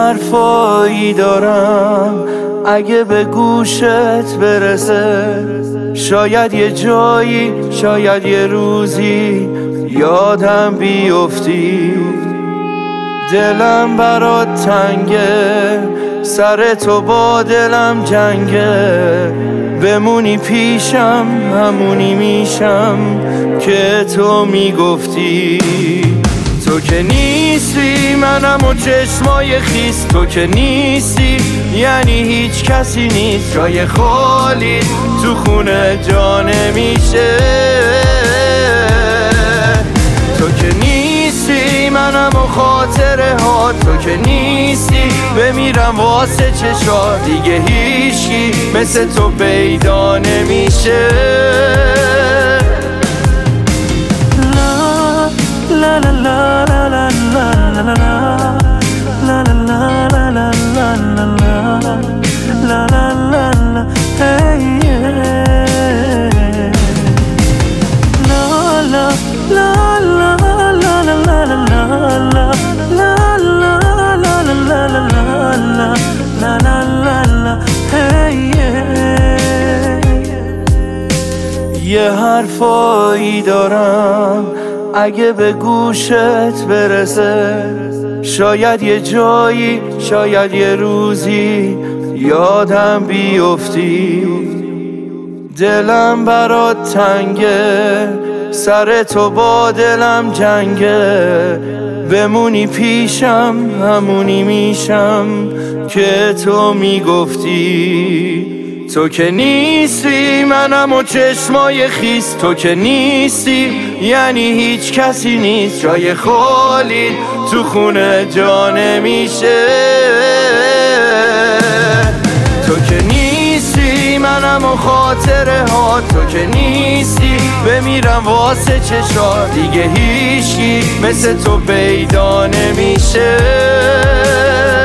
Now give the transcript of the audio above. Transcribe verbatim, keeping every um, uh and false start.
حرفایی دارم اگه به گوشت برسه، شاید یه جایی، شاید یه روزی یادم بیفتی. دلم برات تنگه، سر تو با دلم جنگه، بمونی پیشم همونی میشم که تو میگفتی. تو که نیستی منم و چشمای خیس، تو که نیستی یعنی هیچ کسی نیست. جای خالی تو خونه جا نمیشه. تو که نیستی منم و خاطره ها، تو که نیستی بمیرم واسه چشات. دیگه هیچی مثل تو پیدا نمیشه. La la la la la la la la la la la la la la la la la la la hey yeah. La la la la la la la la la la la la la la la la hey yeah. یه حرفایی دارم اگه به گوشت برسه، شاید یه جایی، شاید یه روزی یادم بیفتی. دلم برات تنگه، سر تو با دلم جنگه، بمونی پیشم همونی میشم که تو میگفتی. تو که نیستی منم و چشمای خیس، تو که نیستی یعنی هیچ کسی نیست. جای خالی تو خونه جا نمیشه. تو که نیستی منم و خاطره ها، تو که نیستی بمیرم واسه چشات. دیگه هیچی مثل تو پیدا نمیشه.